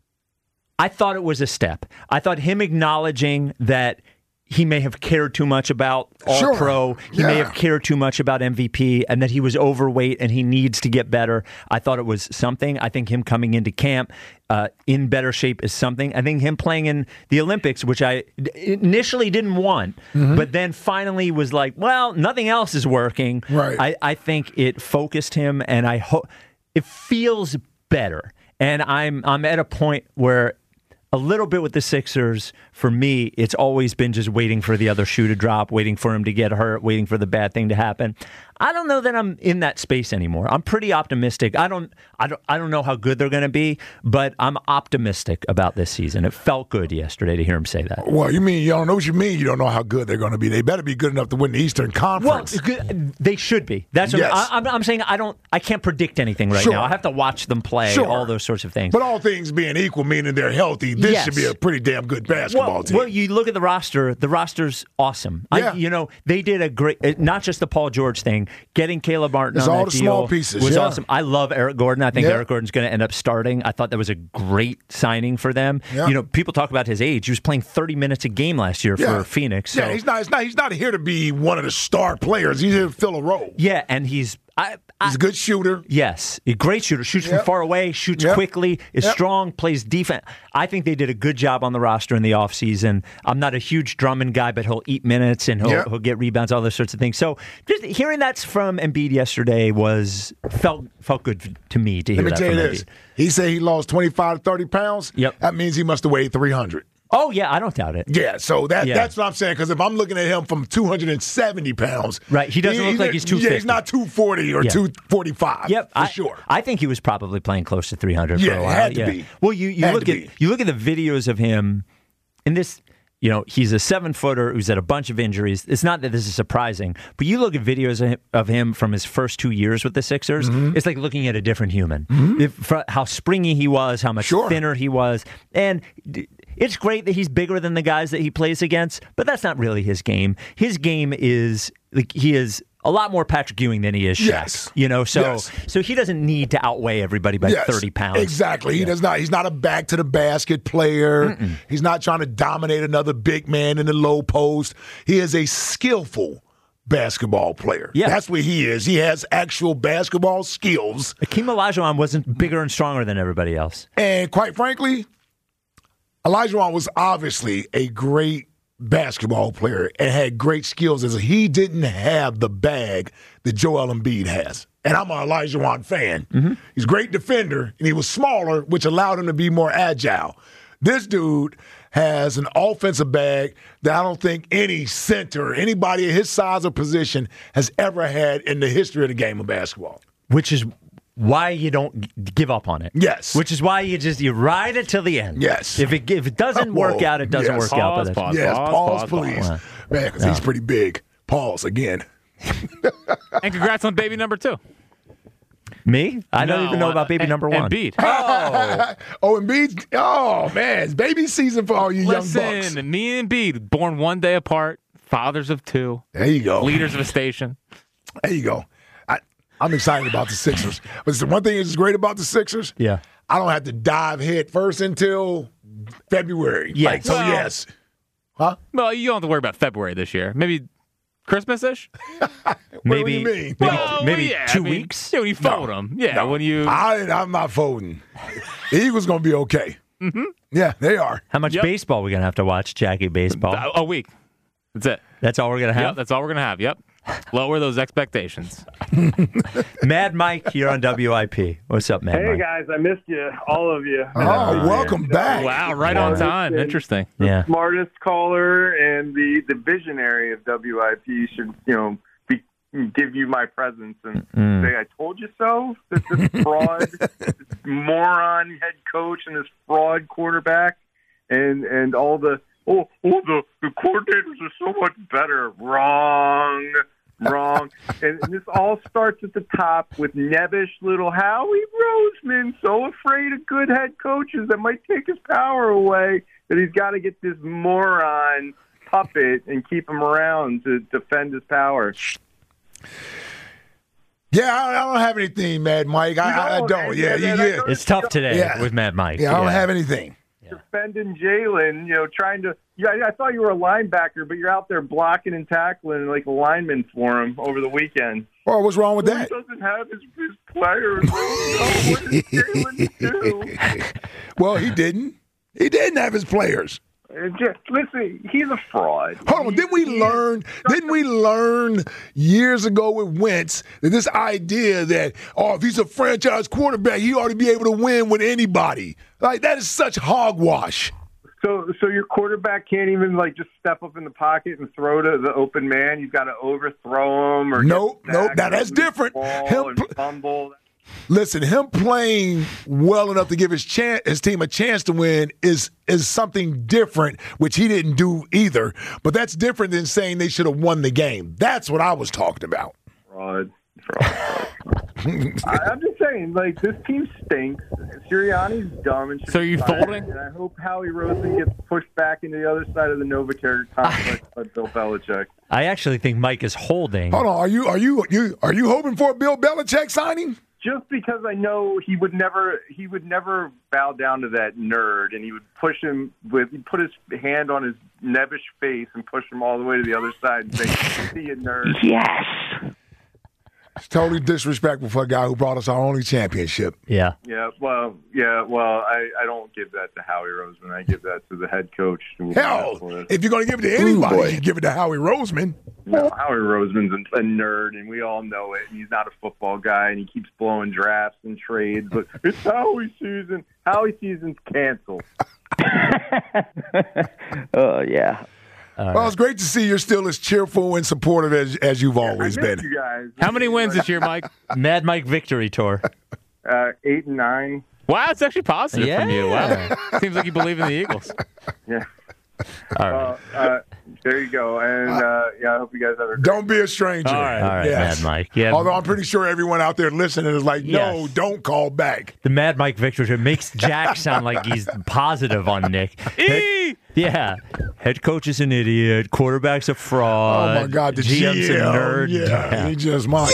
I thought it was a step. I thought him acknowledging that he may have cared too much about All-Pro. He may have cared too much about MVP, and that he was overweight and he needs to get better. I thought it was something. I think him coming into camp in better shape is something. I think him playing in the Olympics, which I initially didn't want, but then finally was like, well, nothing else is working. Right. I think it focused him, and I hope it feels better. And I'm at a point where a little bit with the Sixers, for me, it's always been just waiting for the other shoe to drop, waiting for him to get hurt, waiting for the bad thing to happen. I don't know that I'm in that space anymore. I'm pretty optimistic. I don't know how good they're going to be, but I'm optimistic about this season. It felt good yesterday to hear him say that. Well, you don't know what you mean. You don't know how good they're going to be. They better be good enough to win the Eastern Conference. Well, they should be. That's what I'm saying. I can't predict anything right now. I have to watch them play. All those sorts of things. But all things being equal, meaning they're healthy, this should be a pretty damn good basketball team. Well, you look at the roster. The roster's awesome. Yeah. They did a great, not just the Paul George thing. Getting Caleb Martin on all that the deal small pieces, was awesome. I love Eric Gordon. I think Eric Gordon's going to end up starting. I thought that was a great signing for them. Yeah. People talk about his age. He was playing 30 minutes a game last year for Phoenix. So. Yeah, he's not here to be one of the star players. He's here to fill a role. Yeah, and he's a good shooter. Yes, a great shooter. Shoots from far away, shoots quickly, is strong, plays defense. I think they did a good job on the roster in the offseason. I'm not a huge Drummond guy, but he'll eat minutes and he'll get rebounds, all those sorts of things. So just hearing that from Embiid yesterday felt good to me to hear that from Embiid. Let me tell you this. He said he lost 25 to 30 pounds. Yep. That means he must have weighed 300. Oh, yeah, I don't doubt it. Yeah, so that's what I'm saying, because if I'm looking at him from 270 pounds. Right, he doesn't look like he's 250. Yeah, he's not 240 or 245, for sure. I think he was probably playing close to 300 for a while. Yeah, had to be. Well, you look at the videos of him in this. He's a 7-footer who's had a bunch of injuries. It's not that this is surprising, but you look at videos of him from his first 2 years with the Sixers, it's like looking at a different human. How springy he was, how much thinner he was. And it's great that he's bigger than the guys that he plays against, but that's not really his game. His game is, he is a lot more Patrick Ewing than he is Shaq. Yes. So he doesn't need to outweigh everybody by 30 pounds. Exactly. He does not. He's not a back to the basket player. He's not trying to dominate another big man in the low post. He is a skillful basketball player. Yeah. That's what he is. He has actual basketball skills. Akeem Olajuwon wasn't bigger and stronger than everybody else. And quite frankly, Olajuwon was obviously a great basketball player and had great skills. As he didn't have the bag that Joel Embiid has. And I'm an Olajuwon fan. He's a great defender, and he was smaller, which allowed him to be more agile. This dude has an offensive bag that I don't think any center, anybody at his size or position has ever had in the history of the game of basketball. Which is why you don't give up on it. Yes. Which is why you ride it till the end. Yes. If it doesn't work out, it doesn't work out. Pause, please. Man, because he's pretty big. Pause again. And congrats on baby number 2. Me? I don't even know about baby number 1. Embiid. Embiid. Oh, man. It's baby season for all you young bucks. Listen, me and Embiid, born one day apart, fathers of 2. There you go. Leaders of a station. There you go. I'm excited about the Sixers. But the one thing that's great about the Sixers, I don't have to dive head first until February. Yeah. Yes. Huh? Well, you don't have to worry about February this year. Maybe Christmas-ish? What do you mean? Maybe 2 weeks? Yeah, when you fold them. Yeah, when you... I'm not folding. The Eagles going to be okay. Yeah, they are. How much baseball are we going to have to watch, Jackie, baseball? A week. That's it. That's all we're going to have? Yep, that's all we're going to have. Yep. Lower those expectations. Mad Mike here on WIP. What's up, Mad Mike? Hey, guys. I missed you. All of you. Welcome back. Wow, right on time. Interesting. The smartest caller and the visionary of WIP should, give you my presence and say, I told you so. This fraud, this moron head coach and this fraud quarterback and all the... the coordinators are so much better. Wrong. Wrong. And this all starts at the top with nebbish little Howie Roseman, so afraid of good head coaches that might take his power away that he's got to get this moron puppet and keep him around to defend his power. Yeah, I don't have anything, Mad Mike. I don't. Yeah. It's tough today with Mad Mike. Yeah, I don't have anything. Defending Jalen, trying to. Yeah, I thought you were a linebacker, but you're out there blocking and tackling like a lineman for him over the weekend. Well, what's wrong with that? He doesn't have his players. What did Jalen do? Well, he didn't. He didn't have his players. Listen, he's a fraud. Hold on, didn't we learn years ago with Wentz that this idea that, if he's a franchise quarterback, he ought to be able to win with anybody? Like, that is such hogwash. So your quarterback can't even just step up in the pocket and throw to the open man. You've got to overthrow him or nope. Now that's different. Fumble. Listen, him playing well enough to give his team a chance to win is something different, which he didn't do either. But that's different than saying they should have won the game. That's what I was talking about. Fraud. I'm just saying, this team stinks. Sirianni's dumb. And so are you folding? And I hope Howie Roseman gets pushed back into the other side of the Novacare complex by Bill Belichick. I actually think Mike is holding. Hold on, are you hoping for a Bill Belichick signing? Just because I know he would never bow down to that nerd, and he would he'd put his hand on his nebbish face and push him all the way to the other side and say, "See you, nerd." Yes. It's totally disrespectful for a guy who brought us our only championship. Yeah. Yeah. Well, I don't give that to Howie Roseman. I give that to the head coach. Hell, if you're going to give it to anybody, you give it to Howie Roseman. No, Howie Roseman's a nerd, and we all know it. And he's not a football guy, and he keeps blowing drafts and trades. But it's Howie season. Howie season's canceled. Oh, yeah. Well, it's great to see you're still as cheerful and supportive as you've always been. You guys. How many wins this year, Mike? Mad Mike victory tour. 8 and 9. Wow, it's actually positive from you. Yeah. Wow. Seems like you believe in the Eagles. Yeah. All right. There you go. And, I hope you guys have a great Don't be a stranger. All right, yes. Mad Mike. Yeah. Although I'm pretty sure everyone out there listening is like, no, don't call back. The Mad Mike victory tour makes Jack sound like he's positive on Nick. Yeah. Head coach is an idiot. Quarterback's a fraud. Oh, my God. The GM's a nerd. Yeah. He just mocked.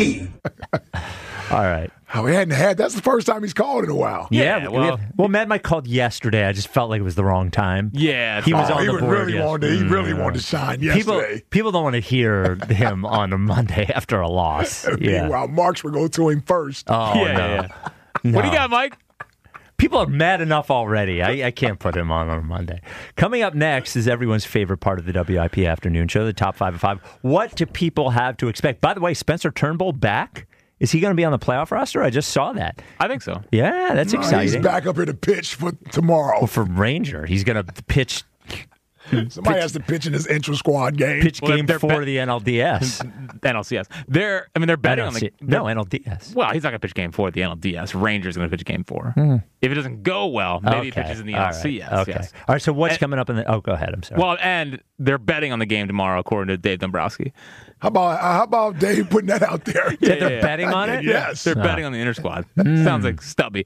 All right. Oh, he hadn't had. That's the first time he's called in a while. Yeah. Well, Mad Mike called yesterday. I just felt like it was the wrong time. Yeah. He was on the board. He really wanted to shine yesterday. People don't want to hear him on a Monday after a loss. Yeah. Meanwhile, Marks would go to him first. Oh, yeah. What do you got, Mike? People are mad enough already. I can't put him on a Monday. Coming up next is everyone's favorite part of the WIP Afternoon Show, the Top 5 at 5. What do people have to expect? By the way, Spencer Turnbull back? Is he going to be on the playoff roster? I just saw that. I think so. Yeah, that's exciting. He's back up here to pitch for tomorrow. Well, for Ranger. He's going to pitch. Somebody has to pitch in his intra squad game. Pitch game 4 of the NLDS. NLCS. They're betting on the NLDS. Well, he's not going to pitch game 4 at the NLDS. Ranger's going to pitch game 4. If it doesn't go well, maybe he pitches in the NLCS. Okay. Yes. All right. So what's coming up in the? Oh, go ahead. I'm sorry. Well, and they're betting on the game tomorrow, according to Dave Dombrowski. How about Dave putting that out there? Yeah, they're betting on it. Yes, they're betting on the inter squad. Sounds like stubby.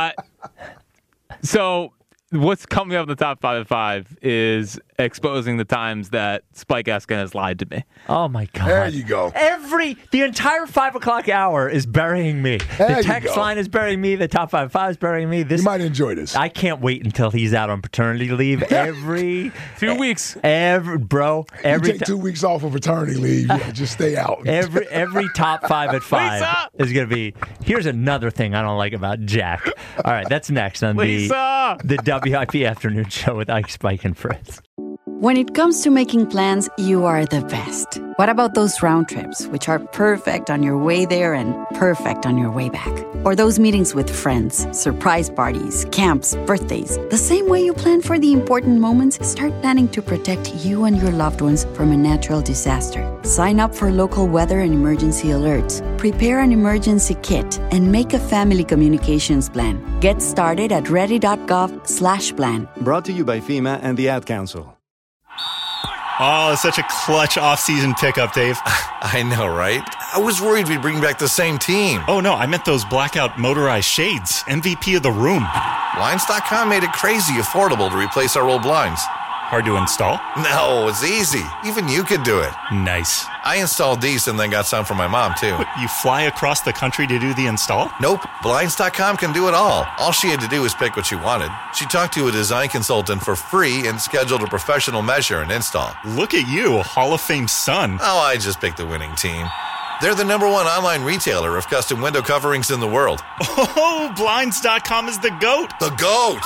So what's coming up in the Top 5 at 5 is exposing the times that Spike Eskin has lied to me. Oh, my God. There you go. The entire 5 o'clock hour is burying me. The text line is burying me. The Top 5 at 5 is burying me. You might enjoy this. I can't wait until he's out on paternity leave every 2 weeks. You take 2 weeks off of paternity leave. Yeah, just stay out. Every Top 5 at 5 is going to be, here's another thing I don't like about Jack. All right, that's next on the WIP Afternoon Show with Ike, Spike, and Fritz. When it comes to making plans, you are the best. What about those round trips, which are perfect on your way there and perfect on your way back? Or those meetings with friends, surprise parties, camps, birthdays. The same way you plan for the important moments, start planning to protect you and your loved ones from a natural disaster. Sign up for local weather and emergency alerts. Prepare an emergency kit and make a family communications plan. Get started at ready.gov/plan. Brought to you by FEMA and the Ad Council. Oh, such a clutch off-season pickup, Dave. I know, right? I was worried we'd bring back the same team. Oh, no, I meant those blackout motorized shades. MVP of the room. Blinds.com made it crazy affordable to replace our old blinds. Hard to install? No, it's easy. Even you could do it. Nice. I installed these and then got some for my mom, too. What, you fly across the country to do the install? Nope. Blinds.com can do it all. All she had to do was pick what she wanted. She talked to a design consultant for free and scheduled a professional measure and install. Look at you, a Hall of Fame son. Oh, I just picked the winning team. They're the #1 online retailer of custom window coverings in the world. Oh, Blinds.com is the GOAT. The GOAT!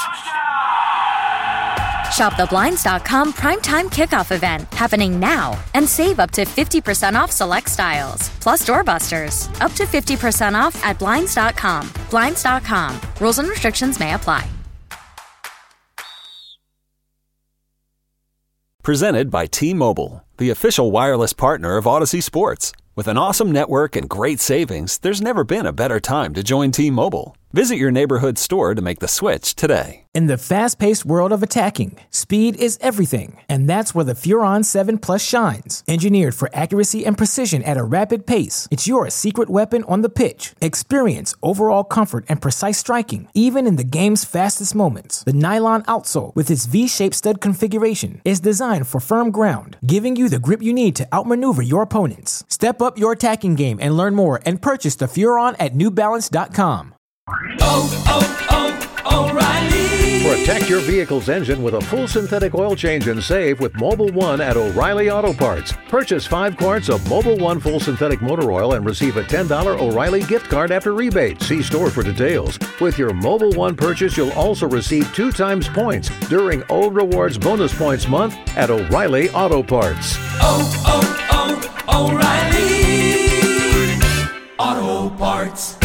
Shop the Blinds.com primetime kickoff event happening now and save up to 50% off select styles. Plus doorbusters, up to 50% off at Blinds.com. Blinds.com. Rules and restrictions may apply. Presented by T-Mobile, the official wireless partner of Odyssey Sports. With an awesome network and great savings, there's never been a better time to join T-Mobile. Visit your neighborhood store to make the switch today. In the fast-paced world of attacking, speed is everything, and that's where the Furon 7 Plus shines. Engineered for accuracy and precision at a rapid pace, it's your secret weapon on the pitch. Experience overall comfort and precise striking, even in the game's fastest moments. The nylon outsole, with its V-shaped stud configuration, is designed for firm ground, giving you the grip you need to outmaneuver your opponents. Step up your attacking game and learn more and purchase the Furon at NewBalance.com. O'Reilly. Protect your vehicle's engine with a full synthetic oil change and save with Mobil 1 at O'Reilly Auto Parts. Purchase 5 quarts of Mobil 1 full synthetic motor oil and receive a $10 O'Reilly gift card after rebate. See store for details. With your Mobil 1 purchase, you'll also receive 2 times points during Old Rewards Bonus Points Month at O'Reilly Auto Parts. O'Reilly Auto Parts.